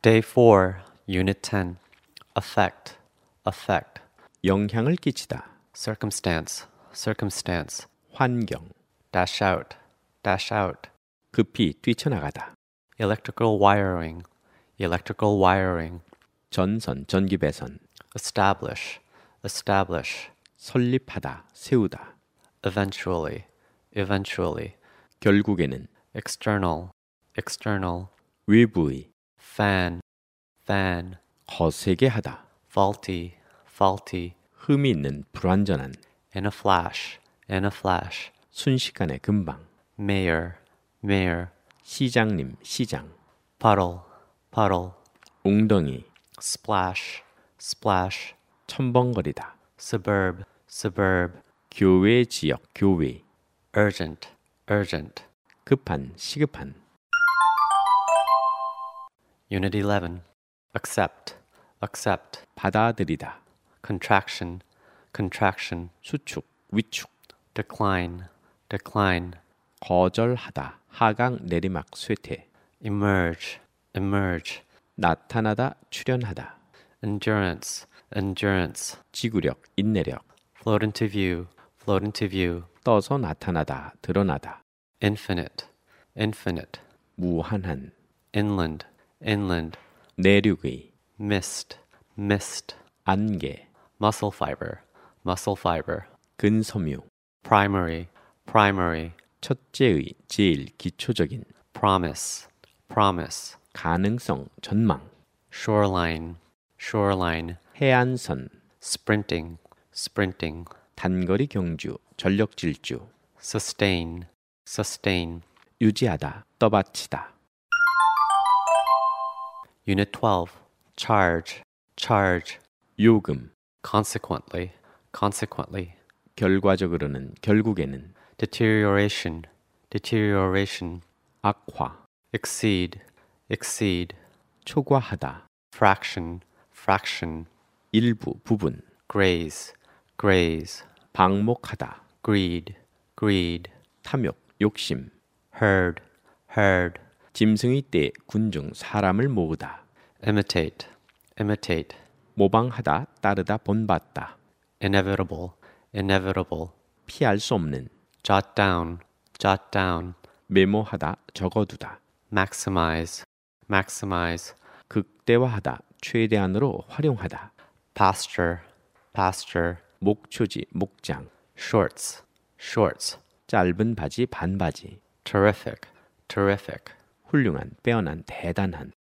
Day 4, Unit 10. Affect, affect. 영향을 끼치다, Circumstance, circumstance. 환경, Dash out, dash out. 급히 뛰쳐나가다, Electrical wiring, electrical wiring. 전선, 전기배선, Establish, establish. 설립하다, 세우다, Eventually, eventually. 결국에는 External, external. 외부의, Fan, fan. 거세게 하다, Faulty, faulty. 흠이 있는 불완전한, In a flash, in a flash. 순식간에 금방, Mayor, mayor. 시장님, 시장, Puddle, puddle. 웅덩이, Splash, splash. 첨벙거리다, Suburb, suburb. 교외 지역, 교외, Urgent, urgent. 급한, 시급한, Unit 11. Accept, accept. 받아들이다, Contraction, contraction. 수축, 위축, Decline, decline. 거절하다, 하강, 내리막, 쇠퇴, Emerge, emerge. 나타나다, 출현하다, Endurance, endurance. 지구력, 인내력, Float into view, float into view. 떠서 나타나다, 드러나다, Infinite, infinite. 무한한, Inland, inland. 내륙의, Mist, mist. 안개, Muscle fiber, muscle fiber. 근섬유, Primary, primary. 첫째의, 제일 기초적인, Promise, promise. 가능성, 전망, Shoreline, shoreline. 해안선, Sprinting, sprinting. 단거리 경주, 전력 질주, Sustain, sustain. 유지하다, 떠받치다, Unit 12. Charge, charge. 요금, Consequently, consequently. 결과적으로는, 결국에는, Deterioration, deterioration. 악화, Exceed, exceed. 초과하다, Fraction, fraction. 일부, 부분, Graze, graze. 방목하다, Greed, greed. 탐욕, 욕심, Herd, herd. 짐승의 때 군중 사람을 모으다, Imitate, imitate. 모방하다, 따르다, 본받다, Inevitable, inevitable. 피할 수 없는, Jot down, jot down. 메모하다, 적어두다, Maximize, maximize. 극대화하다, 최대한으로 활용하다, Pasture, pasture. 목초지, 목장, Shorts, shorts. 짧은 바지, 반바지, Terrific, terrific. 훌륭한, 빼어난, 대단한,